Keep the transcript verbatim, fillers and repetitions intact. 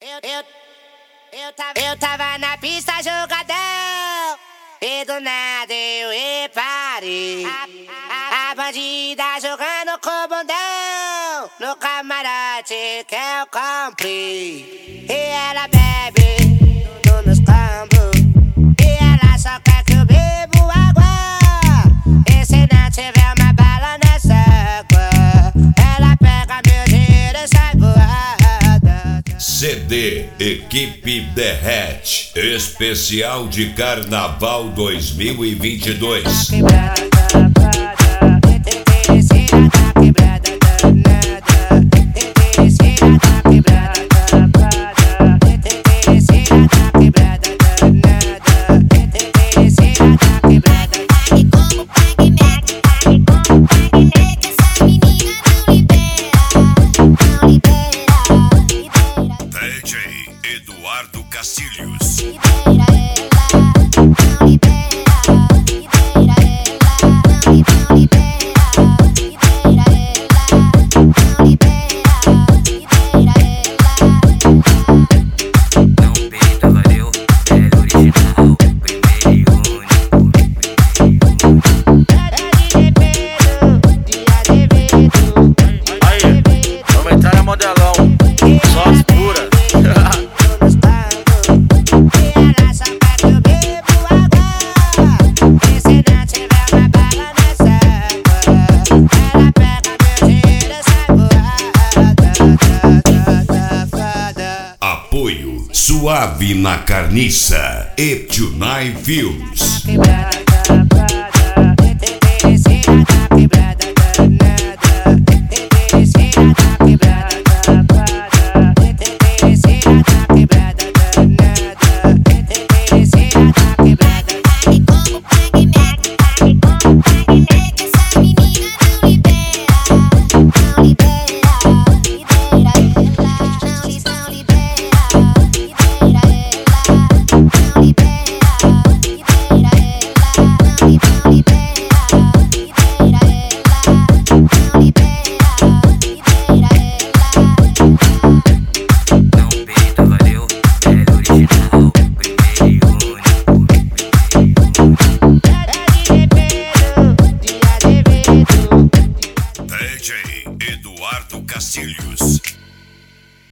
Eu, eu, eu, tava, eu tava na pista jogadão e do nada eu reparei a, a, a bandida jogando com o bundão no camarote que eu comprei. E ela bebe tudo nos combos e ela só quer que eu bebo água. E se não tiver uma bala nessa água, ela pega meu dinheiro e sai voada. C D Equipe Derrete, especial de Carnaval dois mil e vinte e dois. Eduardo Castilhos. Libera ela, não libera, libera ela, não libera, libera ela, não libera, libera ela. Não peita, valeu, velho original, primeiro e único. Aí, vamos entrar na modelão, só as puras. Apoio Suave na Carniça e Tunai Films.